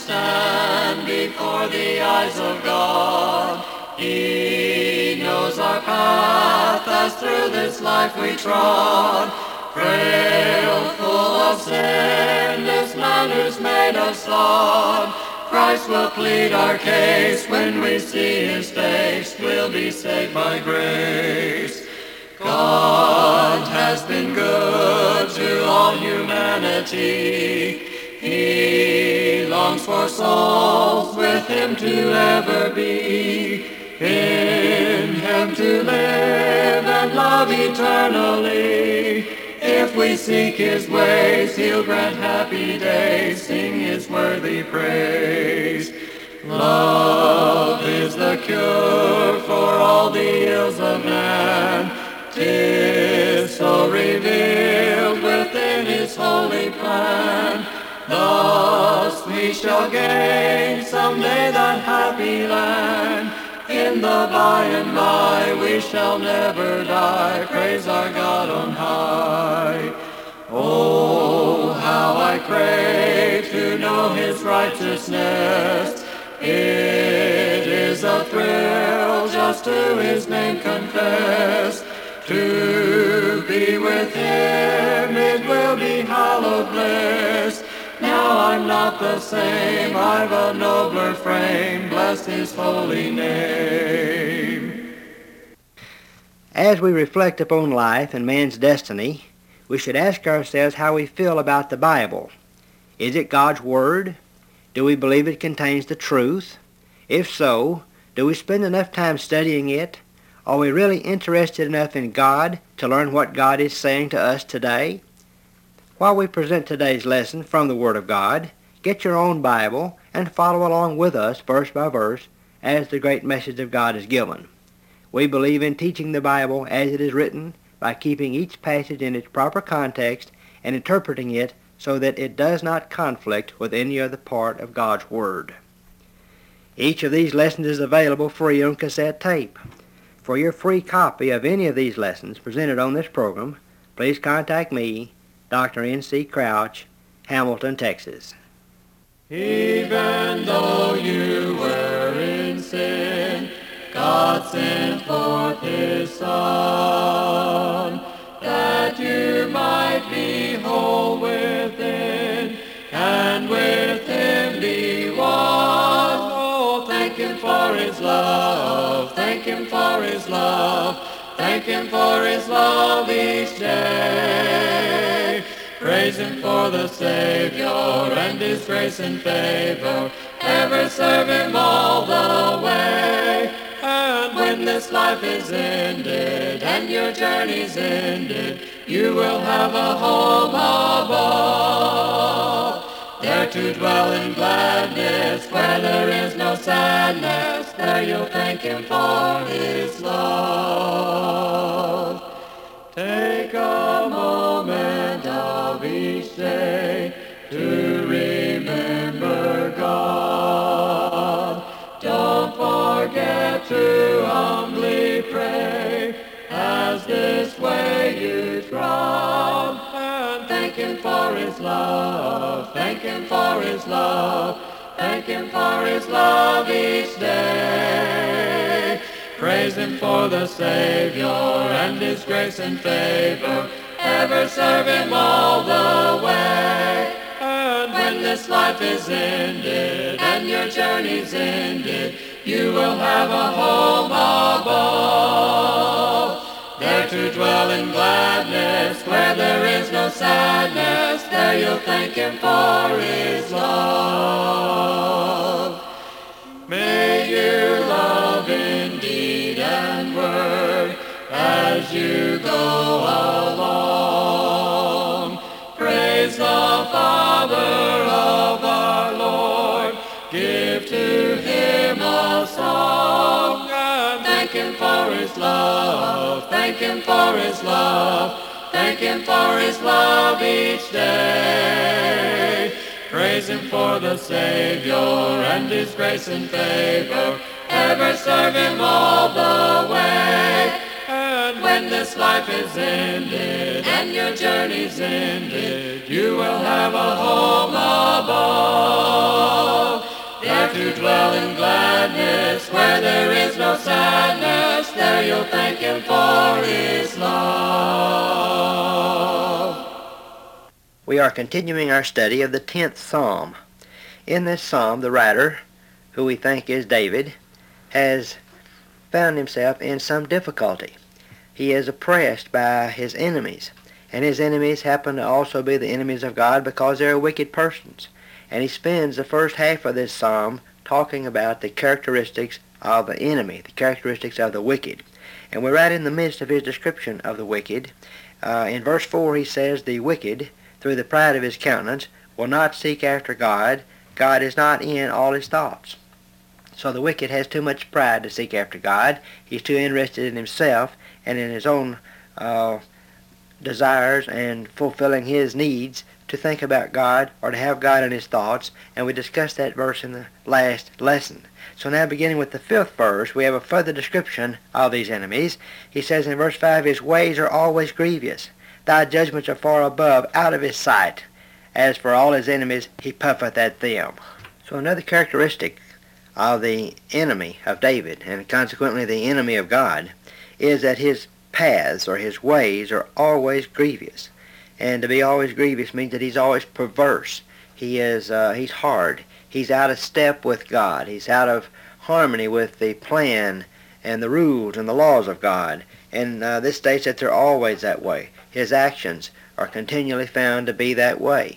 stand before the eyes of God. He knows our path as through this life we trod. Frail, full of sin, this man who's made us flawed. Christ will plead our case when we see his face. We'll be saved by grace. God has been good to all humanity. He longs for souls with him to ever be. In him to live and love eternally. If we seek his ways, he'll grant happy days, sing his worthy praise. Love is the cure for all the ills of man. 'Tis so revealed within his holy plan. Thus we shall gain someday that happy land. In the by and by we shall never die. Praise our God on high. Oh, how I crave to know his righteousness. It is a thrill just to his name confess. To be with him it will be hallowed bliss. Now I'm not the same, I've a nobler frame, bless his holy name. As we reflect upon life and man's destiny, we should ask ourselves how we feel about the Bible. Is it God's Word? Do we believe it contains the truth? If so, do we spend enough time studying it? Are we really interested enough in God to learn what God is saying to us today? While we present today's lesson from the Word of God, get your own Bible and follow along with us verse by verse as the great message of God is given. We believe in teaching the Bible as it is written by keeping each passage in its proper context and interpreting it so that it does not conflict with any other part of God's Word. Each of these lessons is available free on cassette tape. For your free copy of any of these lessons presented on this program, please contact me, Dr. N.C. Crouch, Hamilton, Texas. Even though you were in sin, God sent forth his Son, that you might be whole within, and with him be one. Oh, thank him for his love, thank him for his love, thank him for his love each day. Praise him for the Savior and his grace and favor, ever serve him all the way. And when this life is ended and your journey's ended, you will have a home above, there to dwell in gladness, where there is no sadness. There you'll thank him for his love. Take a moment of each day to remember God. Don't forget to humbly pray as this way you trod. And thank him for his love, thank him for his love, thank him for his love each day. Praise him for the Savior and his grace and favor, ever serve him all the way. And when this life is ended and your journey's ended, you will have a home above, there to dwell in gladness, where there is no sadness. There you'll thank him for his love. May you love in deed and word as you go along. Praise the Father of our Lord. Give to him a song. And thank him for his love. Thank him for his love. Thank him for his love each day. Praise him for the Savior and his grace and favor, ever serve him all the way. And when this life is ended and your journey's ended, you will have a home above, there to dwell in gladness, where there is no sadness, there you'll thank Him for His love. We are continuing our study of the 10th Psalm. In this psalm, the writer, who we think is David, has found himself in some difficulty. He is oppressed by his enemies, and his enemies happen to also be the enemies of God because they are wicked persons. And he spends the first half of this psalm talking about the characteristics of the enemy, the characteristics of the wicked. And we're right in the midst of his description of the wicked. In verse 4 he says, "The wicked, through the pride of his countenance, will not seek after God. God is not in all his thoughts." So the wicked has too much pride to seek after God. He's too interested in himself and in his own desires and fulfilling his needs to think about God or to have God in his thoughts. And we discussed that verse in the last lesson. So now beginning with the 5th verse, we have a further description of these enemies. He says in verse 5, "His ways are always grievous. Thy judgments are far above, out of his sight. As for all his enemies, he puffeth at them." So another characteristic of the enemy of David, and consequently the enemy of God, is that his paths or his ways are always grievous. And to be always grievous means that he's always perverse. He's hard. He's out of step with God. He's out of harmony with the plan and the rules and the laws of God. And this states that they're always that way. His actions are continually found to be that way.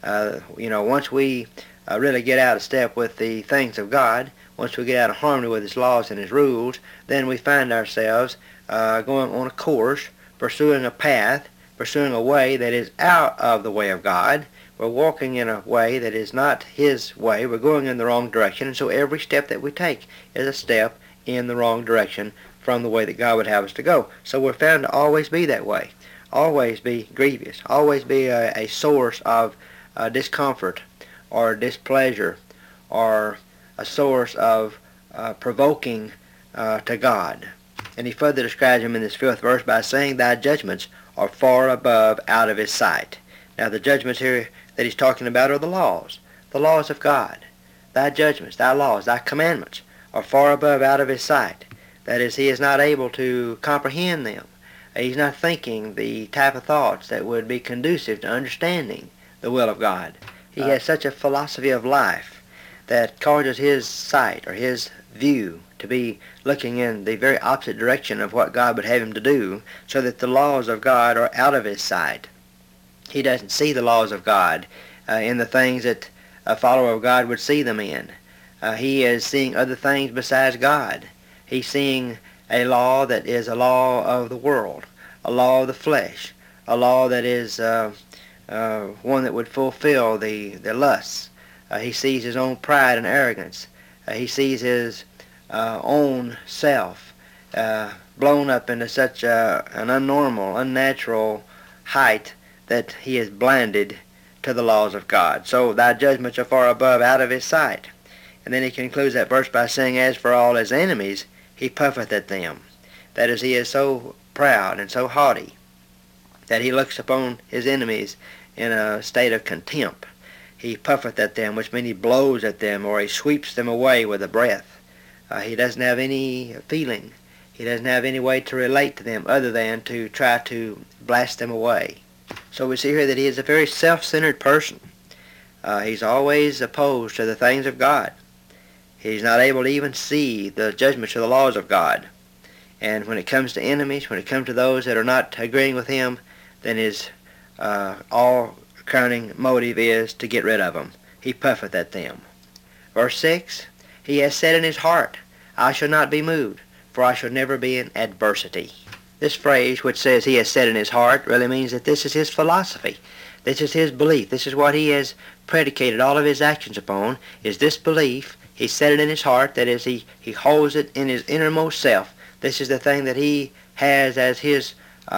Once we really get out of step with the things of God, once we get out of harmony with his laws and his rules, then we find ourselves going on a course, pursuing a path, pursuing a way that is out of the way of God. We're walking in a way that is not his way. We're going in the wrong direction, and so every step that we take is a step in the wrong direction from the way that God would have us to go. So we're found to always be that way, always be grievous, always be a source of discomfort or displeasure, or a source of provoking to God. And he further describes him in this 5th verse by saying, "Thy judgments are far above, out of his sight." Now the judgments here that he's talking about are the laws of God. Thy judgments, thy laws, thy commandments are far above, out of his sight. That is, he is not able to comprehend them. He's not thinking the type of thoughts that would be conducive to understanding the will of God. He has such a philosophy of life that causes his sight or his view to be looking in the very opposite direction of what God would have him to do, so that the laws of God are out of his sight. He doesn't see the laws of God in the things that a follower of God would see them in. He is seeing other things besides God. He's seeing a law that is a law of the world, a law of the flesh, a law that is one that would fulfill the lusts. He sees his own pride and arrogance. He sees his own self blown up into such an unnormal, unnatural height that he is blinded to the laws of God. So thy judgments are far above, out of his sight. And then he concludes that verse by saying, "As for all his enemies, he puffeth at them." That is, he is so proud and so haughty that he looks upon his enemies in a state of contempt. He puffeth at them, which means he blows at them, or he sweeps them away with a breath. He doesn't have any feeling. He doesn't have any way to relate to them other than to try to blast them away. So we see here that he is a very self-centered person. He's always opposed to the things of God. He's not able to even see the judgments of the laws of God. And when it comes to enemies, when it comes to those that are not agreeing with him, then his all-crowning motive is to get rid of them. He puffeth at them. Verse 6, "He has said in his heart, I shall not be moved, for I shall never be in adversity." This phrase, which says he has said in his heart, really means that this is his philosophy. This is his belief. This is what he has predicated all of his actions upon, is this belief. He said it in his heart. That is, he holds it in his innermost self. This is the thing that he has as his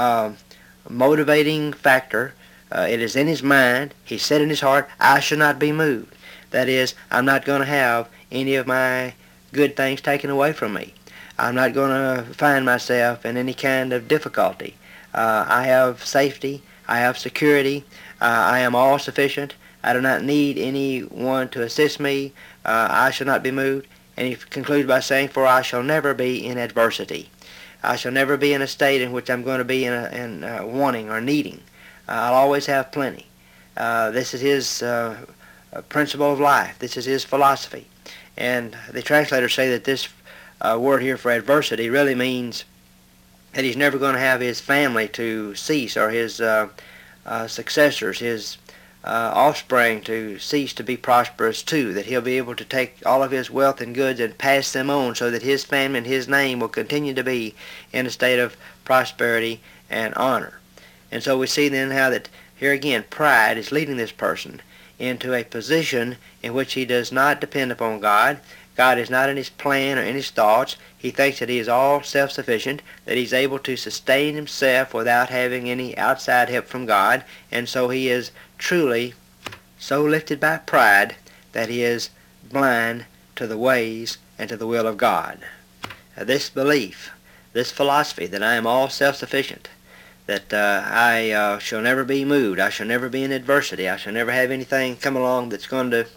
motivating factor. It is in his mind. He said in his heart, I shall not be moved. That is, I'm not going to have any of my good things taken away from me. I'm not going to find myself in any kind of difficulty. I have safety. I have security. I am all sufficient. I do not need anyone to assist me. I shall not be moved. And he concludes by saying, for I shall never be in adversity. I shall never be in a state in which I'm going to be in wanting or needing. I'll always have plenty. This is his principle of life. This is his philosophy. And the translators say that this word here for adversity really means that he's never going to have his family to cease, or his successors, his offspring to cease to be prosperous too, that he'll be able to take all of his wealth and goods and pass them on so that his family and his name will continue to be in a state of prosperity and honor. And so we see then how that here again pride is leading this person into a position in which he does not depend upon God. God is not in his plan or in his thoughts. He thinks that he is all self-sufficient, that he's able to sustain himself without having any outside help from God, and so he is truly so lifted by pride that he is blind to the ways and to the will of God. This belief, this philosophy that I am all self-sufficient, that I shall never be moved, I shall never be in adversity, I shall never have anything come along that's going to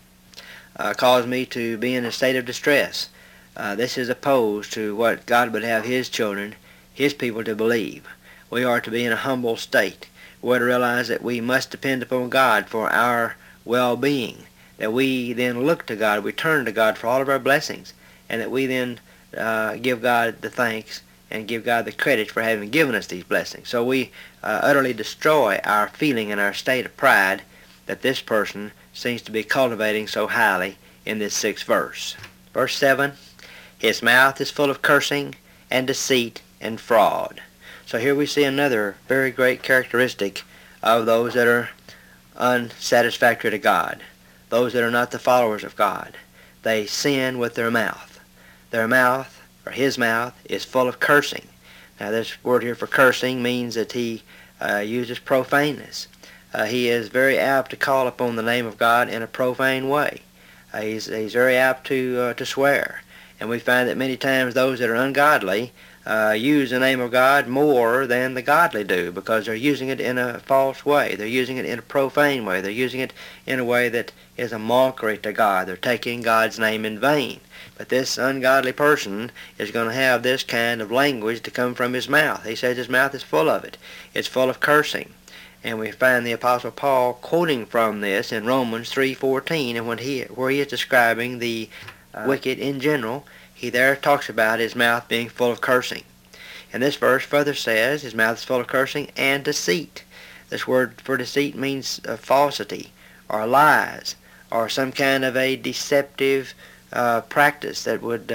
cause me to be in a state of distress. This is opposed to what God would have his children, his people, to believe. We are to be in a humble state. We are to realize that we must depend upon God for our well-being, that we then look to God, we turn to God for all of our blessings, and that we then give God the thanks and give God the credit for having given us these blessings. So we utterly destroy our feeling and our state of pride that this person seems to be cultivating so highly in this 6th verse. Verse 7, his mouth is full of cursing and deceit and fraud. So here we see another very great characteristic of those that are unsatisfactory to God, those that are not the followers of God. They sin with their mouth. Their mouth, or his mouth, is full of cursing. Now this word here for cursing means that he uses profaneness. He is very apt to call upon the name of God in a profane way. He's very apt to swear. And we find that many times those that are ungodly use the name of God more than the godly do, because they're using it in a false way. They're using it in a profane way. They're using it in a way that is a mockery to God. They're taking God's name in vain. But this ungodly person is going to have this kind of language to come from his mouth. He says his mouth is full of it. It's full of cursing. And we find the Apostle Paul quoting from this in Romans 3:14, and where he is describing the wicked in general, he there talks about his mouth being full of cursing. And this verse further says his mouth is full of cursing and deceit. This word for deceit means falsity or lies or some kind of a deceptive practice that would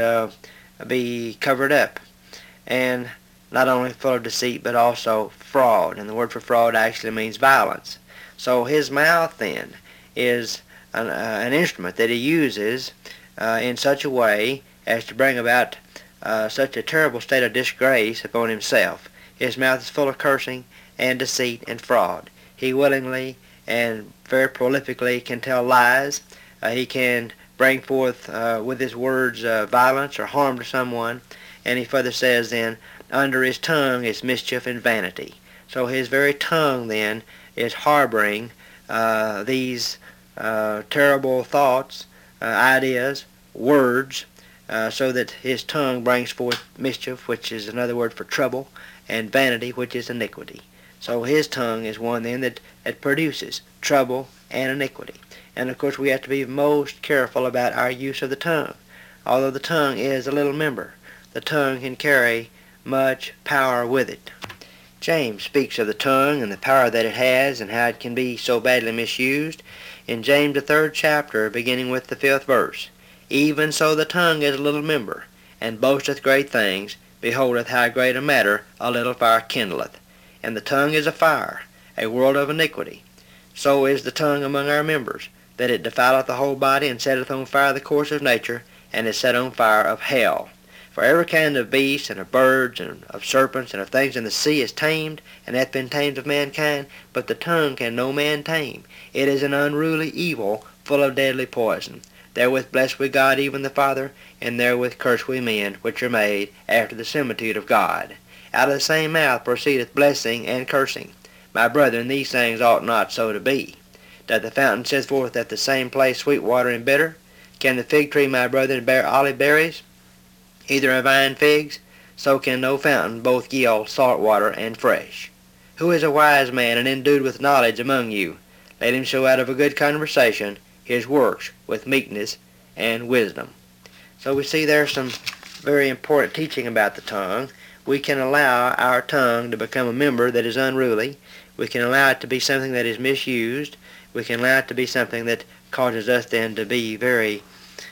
be covered up. And not only full of deceit, but also fraud. And the word for fraud actually means violence. So his mouth then is an instrument that he uses in such a way as to bring about such a terrible state of disgrace upon himself. His mouth is full of cursing and deceit and fraud. He willingly and very prolifically can tell lies. He can bring forth with his words violence or harm to someone. And he further says then, under his tongue is mischief and vanity. So his very tongue then is harboring these terrible thoughts, ideas, words, so that his tongue brings forth mischief, which is another word for trouble, and vanity, which is iniquity. So his tongue is one then that produces trouble and iniquity. And of course we have to be most careful about our use of the tongue. Although the tongue is a little member, the tongue can carry much power with it. James speaks of the tongue and the power that it has and how it can be so badly misused. In James the 3rd chapter, beginning with the 5th verse, even so the tongue is a little member, and boasteth great things. Beholdeth how great a matter a little fire kindleth. And the tongue is a fire, a world of iniquity. So is the tongue among our members, that it defileth the whole body, and setteth on fire the course of nature, and is set on fire of hell. For every kind of beast, and of birds, and of serpents, and of things in the sea is tamed, and hath been tamed of mankind, but the tongue can no man tame. It is an unruly evil, full of deadly poison. therewith bless we God even the Father, and therewith curse we men, which are made after the similitude of God. Out of the same mouth proceedeth blessing and cursing. My brethren, these things ought not so to be. Doth the fountain send forth at the same place sweet water and bitter? Can the fig tree, my brethren, bear olive berries? Either a vine figs? So can no fountain both yield salt water and fresh. Who is a wise man and endued with knowledge among you? Let him show out of a good conversation his works with meekness and wisdom. So we see there's some very important teaching about the tongue. We can allow our tongue to become a member that is unruly. We can allow it to be something that is misused. We can allow it to be something that causes us then to be very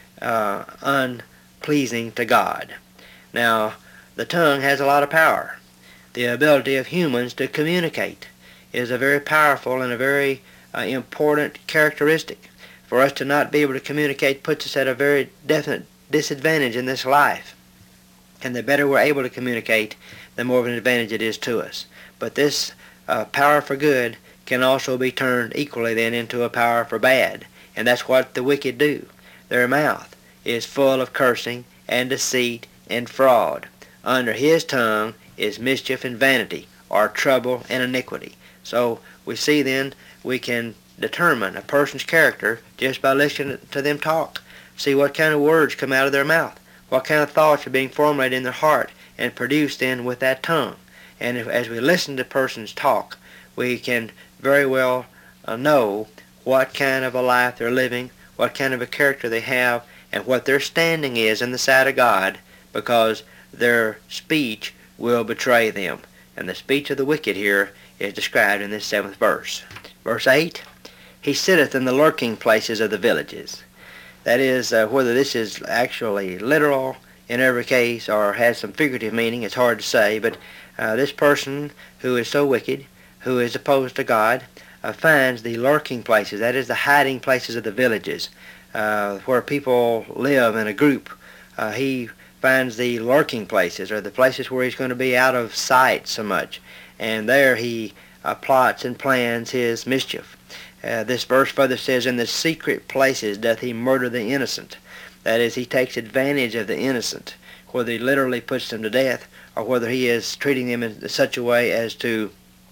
unpleasing to God. Now, the tongue has a lot of power. The ability of humans to communicate is a very powerful and a very important characteristic. For us to not be able to communicate puts us at a very definite disadvantage in this life. And the better we're able to communicate, the more of an advantage it is to us. But this power for good can also be turned equally then into a power for bad. And that's what the wicked do. Their mouth is full of cursing and deceit and fraud. Under his tongue is mischief and vanity, or trouble and iniquity. So we see then we can determine a person's character just by listening to them talk. See what kind of words come out of their mouth. What kind of thoughts are being formulated in their heart and produced then with that tongue. And as we listen to persons talk, we can very well know what kind of a life they're living, what kind of a character they have, and what their standing is in the sight of God, because their speech will betray them. And the speech of the wicked here is described in this 7th verse. Verse 8, he sitteth in the lurking places of the villages. That is, whether this is actually literal in every case or has some figurative meaning, it's hard to say, but this person who is so wicked, who is opposed to God, finds the lurking places, that is the hiding places of the villages, where people live in a group. He finds the lurking places, or the places where he's going to be out of sight so much, and there he plots and plans his mischief. This verse further says, in the secret places doth he murder the innocent. That is, he takes advantage of the innocent, whether he literally puts them to death, or whether he is treating them in such a way as to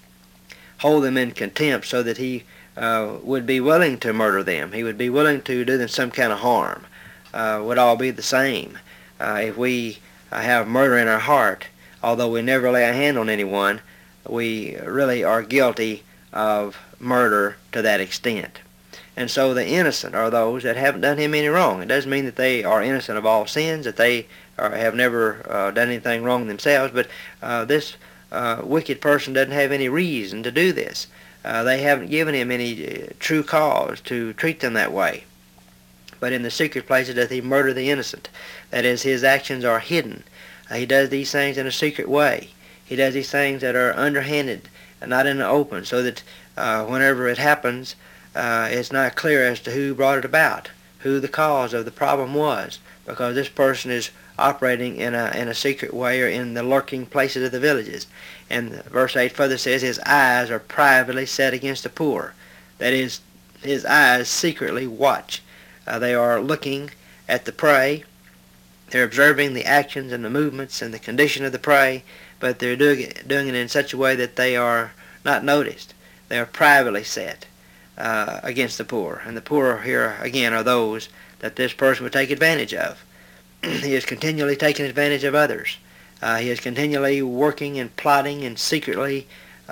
hold them in contempt so that he would be willing to murder them. He would be willing to do them some kind of harm. Would all be the same. If we have murder in our heart, although we never lay a hand on anyone, we really are guilty of murder to that extent. And so the innocent are those that haven't done him any wrong. It doesn't mean that they are innocent of all sins, that they have never done anything wrong themselves, but this wicked person doesn't have any reason to do this. They haven't given him any true cause to treat them that way. But in the secret places doth he murder the innocent. That is, his actions are hidden. He does these things in a secret way. He does these things that are underhanded, not in the open, so that whenever it happens, it's not clear as to who brought it about, who the cause of the problem was, because this person is operating in a secret way, or in the lurking places of the villages. And verse 8 further says, his eyes are privately set against the poor. That is, his eyes secretly watch. They are looking at the prey. They're observing the actions and the movements and the condition of the prey, but they're doing it in such a way that they are not noticed. They are privately set against the poor. And the poor here, again, are those that this person would take advantage of. He is continually taking advantage of others. He is continually working and plotting and secretly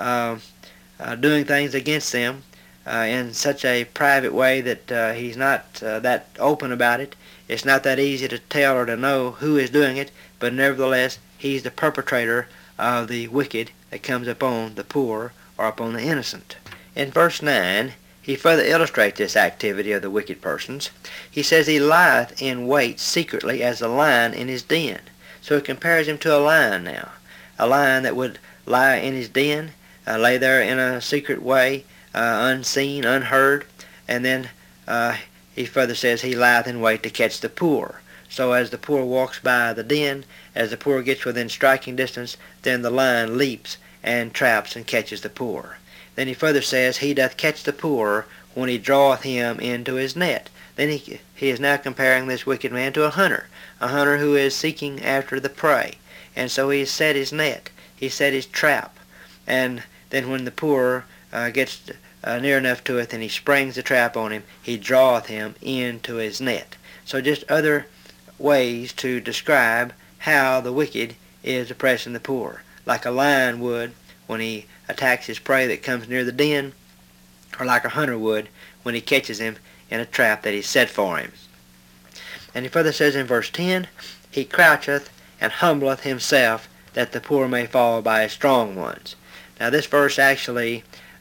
doing things against them in such a private way that he's not that open about it. It's not that easy to tell or to know who is doing it, but nevertheless, he's the perpetrator of the wicked that comes upon the poor or upon the innocent. In verse 9, he further illustrates this activity of the wicked persons. He says he lieth in wait secretly as a lion in his den. So he compares him to a lion now. A lion that would lie in his den, lay there in a secret way, unseen, unheard, and then he further says he lieth in wait to catch the poor. So as the poor walks by the den, as the poor gets within striking distance, then the lion leaps and traps and catches the poor. Then he further says, he doth catch the poor when he draweth him into his net. Then he is now comparing this wicked man to a hunter who is seeking after the prey. And so he set his net, he set his trap, and then when the poor gets near enough to it, then he springs the trap on him, he draweth him into his net. So just other ways to describe how the wicked is oppressing the poor, like a lion would when he attacks his prey that comes near the den, or like a hunter would when he catches him in a trap that he set for him. And he further says in verse 10, he croucheth and humbleth himself, that the poor may fall by his strong ones. Now this verse actually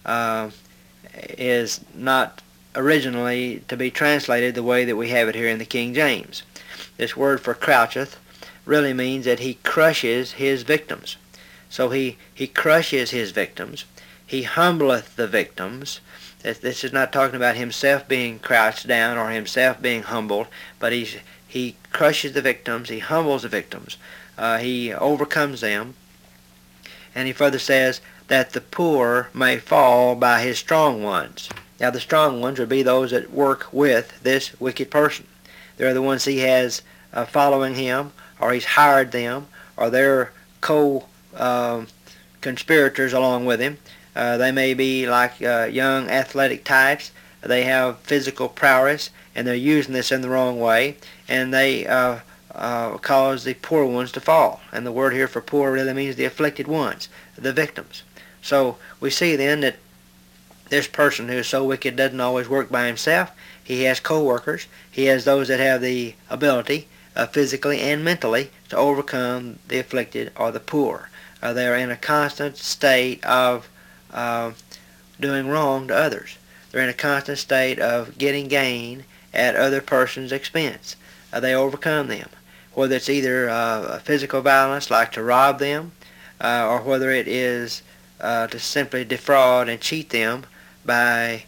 is not originally to be translated the way that we have it here in the King James. This word for croucheth really means that he crushes his victims. So he crushes his victims. He humbleth the victims. This is not talking about himself being crouched down or himself being humbled, but he crushes the victims, he humbles the victims, he overcomes them, and he further says that the poor may fall by his strong ones. Now the strong ones would be those that work with this wicked person. They're the ones he has following him, or he's hired them, or they're co-conspirators along with him. They may be like young athletic types. They have physical prowess, and they're using this in the wrong way, and they cause the poor ones to fall. And the word here for poor really means the afflicted ones, the victims. So we see then that this person who is so wicked doesn't always work by himself. He has co-workers. He has those that have the ability physically and mentally to overcome the afflicted or the poor. They are in a constant state of doing wrong to others. They're in a constant state of getting gain at other person's expense. They overcome them, whether it's either physical violence, like to rob them, or whether it is to simply defraud and cheat them by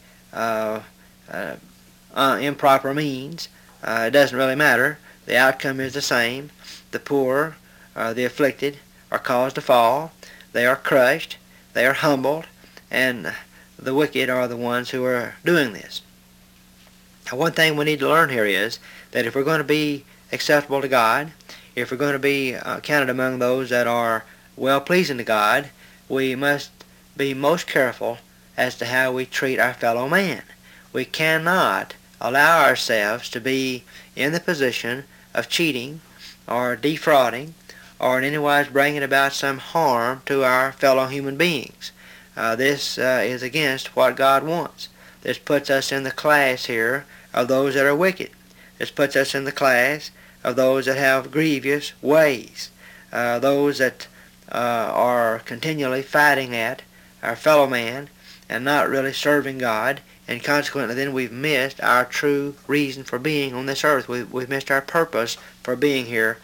improper means. It doesn't really matter. The outcome is the same. The poor, the afflicted, are caused to fall. They are crushed. They are humbled. And the wicked are the ones who are doing this. Now, one thing we need to learn here is that if we're going to be acceptable to God, if we're going to be counted among those that are well-pleasing to God, we must be most careful as to how we treat our fellow man. We cannot allow ourselves to be in the position of cheating or defrauding or in any wise bringing about some harm to our fellow human beings. This is against what God wants. This puts us in the class here of those that are wicked. This puts us in the class of those that have grievous ways, those that are continually fighting at our fellow man and not really serving God, and consequently then we've missed our true reason for being on this earth. We've missed our purpose for being here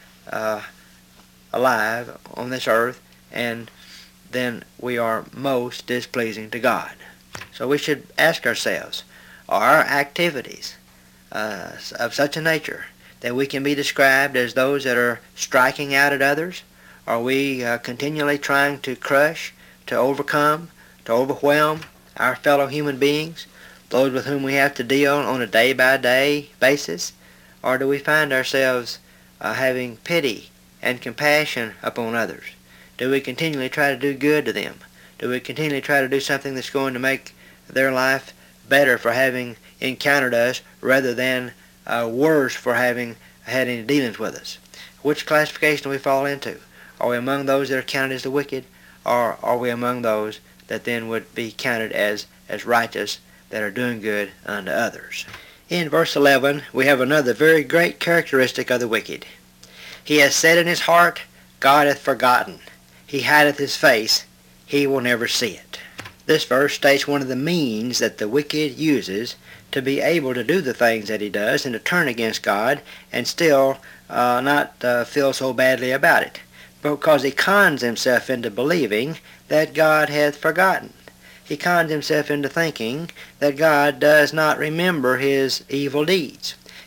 alive on this earth, and then we are most displeasing to God. So we should ask ourselves, are our activities of such a nature that we can be described as those that are striking out at others? Are we continually trying to crush, to overcome, to overwhelm our fellow human beings, those with whom we have to deal on a day-by-day basis? Or do we find ourselves having pity and compassion upon others? Do we continually try to do good to them? Do we continually try to do something that's going to make their life better for having encountered us rather than worse for having had any dealings with us? Which classification do we fall into? Are we among those that are counted as the wicked, or are we among those that then would be counted as righteous, that are doing good unto others? In verse 11, we have another very great characteristic of the wicked. He has said in his heart, God hath forgotten. He hideth his face, he will never see it. This verse states one of the means that the wicked uses to be able to do the things that he does and to turn against God and still not feel so badly about it, because he cons himself into believing that God hath forgotten. He cons himself into thinking that God does not remember his evil deeds.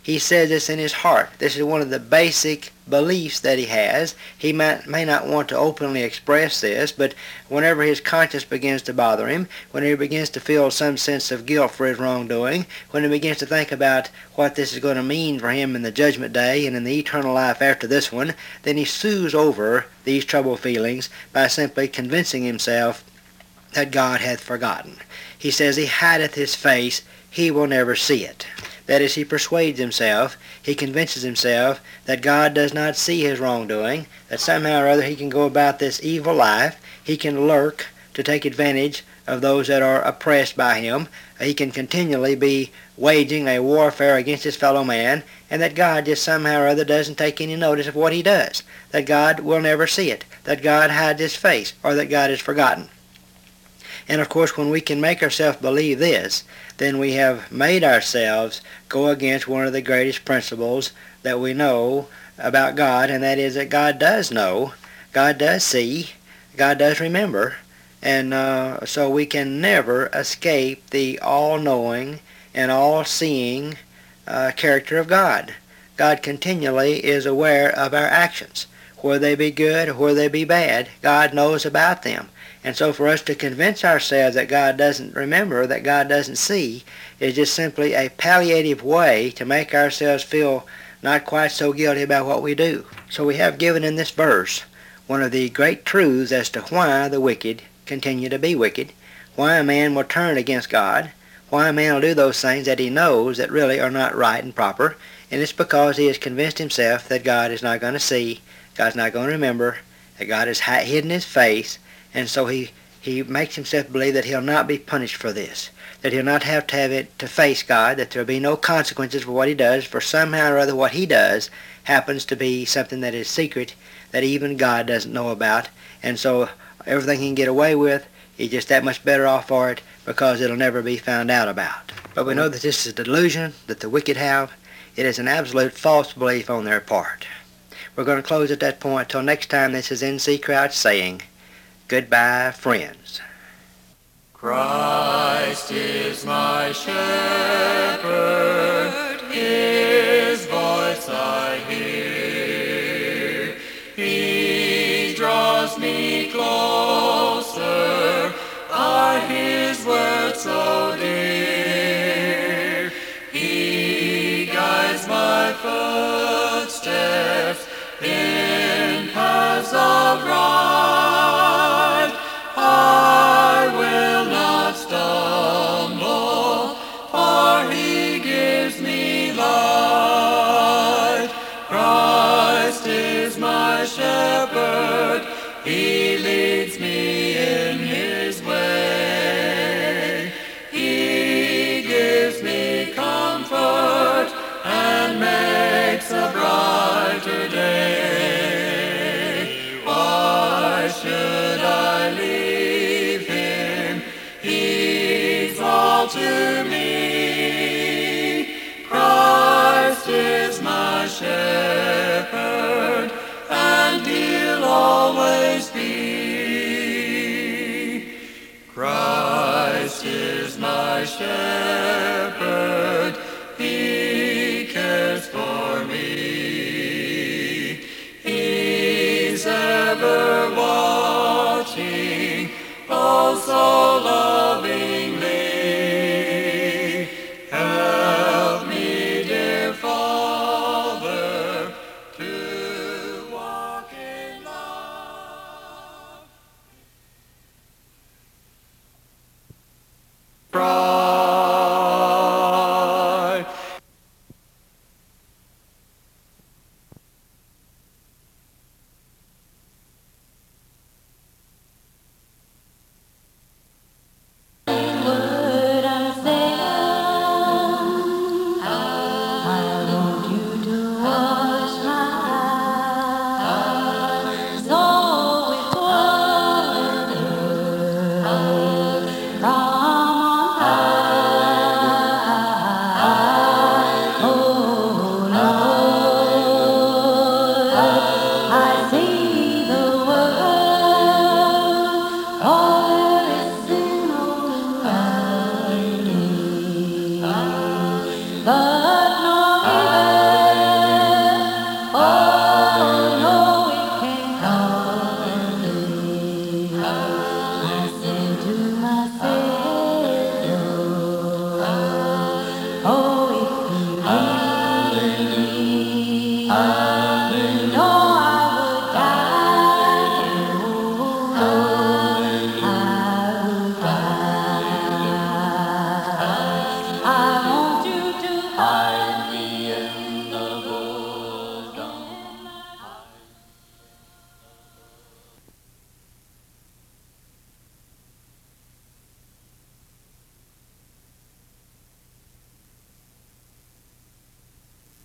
He says this in his heart. This is one of the basic beliefs that he has. He may not want to openly express this, but whenever his conscience begins to bother him, when he begins to feel some sense of guilt for his wrongdoing, when he begins to think about what this is going to mean for him in the judgment day and in the eternal life after this one, then he soothes over these troubled feelings by simply convincing himself that God hath forgotten. He says he hideth his face, he will never see it. That is, he persuades himself, he convinces himself that God does not see his wrongdoing, that somehow or other he can go about this evil life, he can lurk to take advantage of those that are oppressed by him, he can continually be waging a warfare against his fellow man, and that God just somehow or other doesn't take any notice of what he does, that God will never see it, that God hides his face, or that God is forgotten. And of course, when we can make ourselves believe this, then we have made ourselves go against one of the greatest principles that we know about God, and that is that God does know, God does see, God does remember, and so we can never escape the all-knowing and all-seeing character of God. God continually is aware of our actions. Whether they be good or whether they be bad, God knows about them. And so for us to convince ourselves that God doesn't remember, that God doesn't see, is just simply a palliative way to make ourselves feel not quite so guilty about what we do. So we have given in this verse one of the great truths as to why the wicked continue to be wicked, why a man will turn against God, why a man will do those things that he knows that really are not right and proper, and it's because he has convinced himself that God is not going to see, God's not going to remember, that God has hidden his face, and so he makes himself believe that he'll not be punished for this, that he'll not have to face God, that there'll be no consequences for what he does, for somehow or other what he does happens to be something that is secret, that even God doesn't know about, and so everything he can get away with, he's just that much better off for it because it'll never be found out about. But we know that this is a delusion that the wicked have. It is an absolute false belief on their part. We're going to close at that point. Till next time, this is N.C. Crouch saying, goodbye, friends. Christ is my shepherd, his voice I hear. He draws me closer, are his words so dear. He guides my footsteps in paths of right. I will not stumble, for he gives me light. Christ is my shepherd, he leads me in his way. He gives me comfort and makes a brighter day. Why should I leave him? He's all to me. Christ is my shepherd, and he'll always be. Christ is my shepherd, he cares for me. He's ever watching, oh so lovingly. Help me, dear Father, to walk in love. Pride. Word I want you to wash my eyes, oh, with water from on high. Oh, Lord, I see the world, all there is sin all around me. But